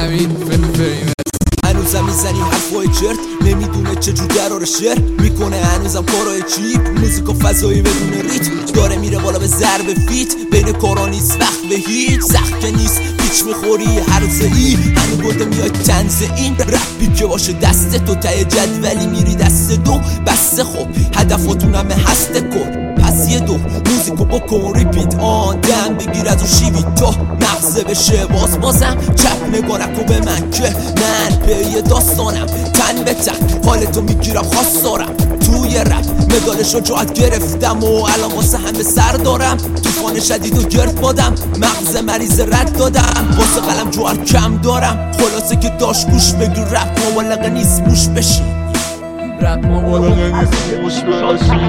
همین فیلم هنوزم میزنی حرفای چرت، نمیدونه چجور قرار شعر میکنه، هنوزم کارای چیپ، موزیک و فضایی بدون ریتم داره میره بالا به ضرب فیت، بین کارا نیست وقت به هیچ، سخت که نیست پیچ میخوری هر ای، هنو برده میاد تنز این رپی که باشه دست تو ته جدولی میری دست دو بسته، خب هدفاتونم هست کن پس یه دو موزیکو بکن ریپیت آن دم بگیر از اون شیوی تا مغزه بشه بازم چپ نگارکو به من که من به یه داستانم تن به تن حالتو میگیرم خواست دارم توی رپ مدالشو جاعت گرفتم و الان واسه همه سر دارم توفان شدید و گرد بادم مغز مریض رد دادم واسه قلم جوهر کم دارم خلاصه که داشت گوش بگیر رپ مبالغه نیست موش بشی رپ مبالغه نیست موش بشی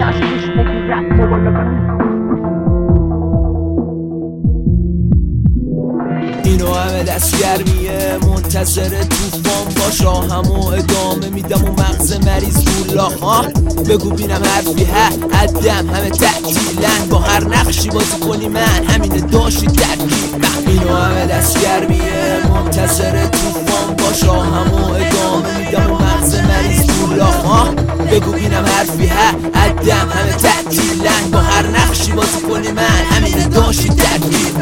اینو همه دستگرمیه منتظر توفان باشا همو ادامه میدم و مغز مریض دولا ها بگو بینم حرفی عدم همه تعطیلن با هر نقشی بازی کنی من همینه داشتی ترکیب اینو همه دستگرمیه منتظر توفان باشا همو ادامه میدم و مغز مریض دولا ها بگو بینم حرفی عدم همه تعطیلن با هر نقشی بازی کنی من همینه داشتی ترکیب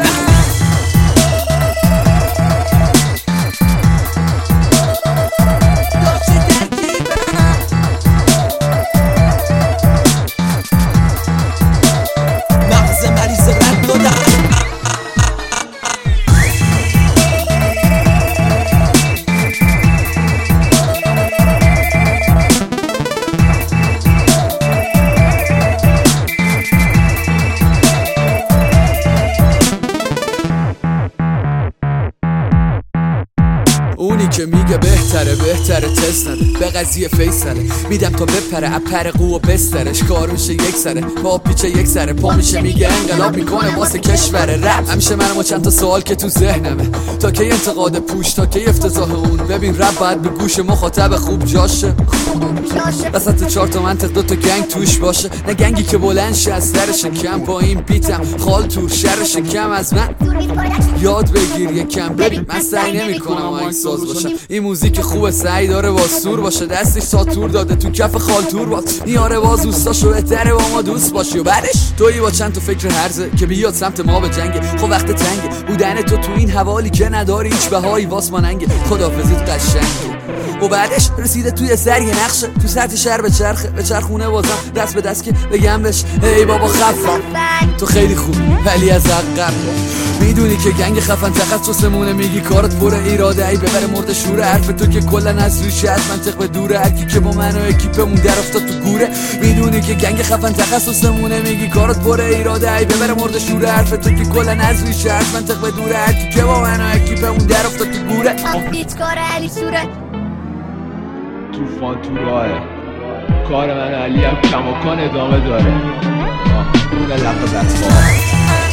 اونی که میگه بهتره تست نده به قضیه فیصله میدم تا بپره اپر قو و بسترش کار میشه یک سره پا پیچه یک سره پا میشه میگه انقلاب میکنه واسه کشور رپ همیشه منم و چند تا سوال که تو ذهنمه تا کی انتقاد پوش تا کی افتضاح اون ببین رپ باید به گوش مخاطب خوب جاشه وسط 4 تا منطق 2 تا گنگ توش باشه نه گنگی که بلند شه از سر شکم با این بیتم خال تور شر شکم از من یاد بگیر یکم ببین من سعی نمیکنم آهنگ ساز باشم این موزیک خوبه سعی داره با سور باشه دستش ساتور داده تو کف خالتور باز نیاره باز دوستاشو بهتره با ما دوست باشی و بعدش تویی با چند تا فکر هرزه که بیاد سمت ما به جنگه خب وقت تنگه بودن تو این حوالی که نداری هیچ بهایی واس ماننگه خدافظیت قشنگه و بعدش رسیده توی سر یه نقشه تو سطح شهر به چرخونه بازم دست به دست که بگم بهش ای بابا خفن تو خیلی خوب ولی از عقب میدونی که گنگ خفن تخصصمونه میگی کارت پر ایراده ای ببره مرد شوره حرف تو که کلن از روش از منطق به دوره هرکی که با من و اکیپمون در افتاد تو گوره میدونی که گنگ خفن تخصصمونه میگی کارت پر ایراده ای ببره مرد شوره حرف تو که کلن از روش از منطق به دوره هرکی که با من و اکیپمون در افتاد تو گوره هیچ کار علی صورت توفان تو راهه کار من علی هم کماکان ادامه داره اون لحظه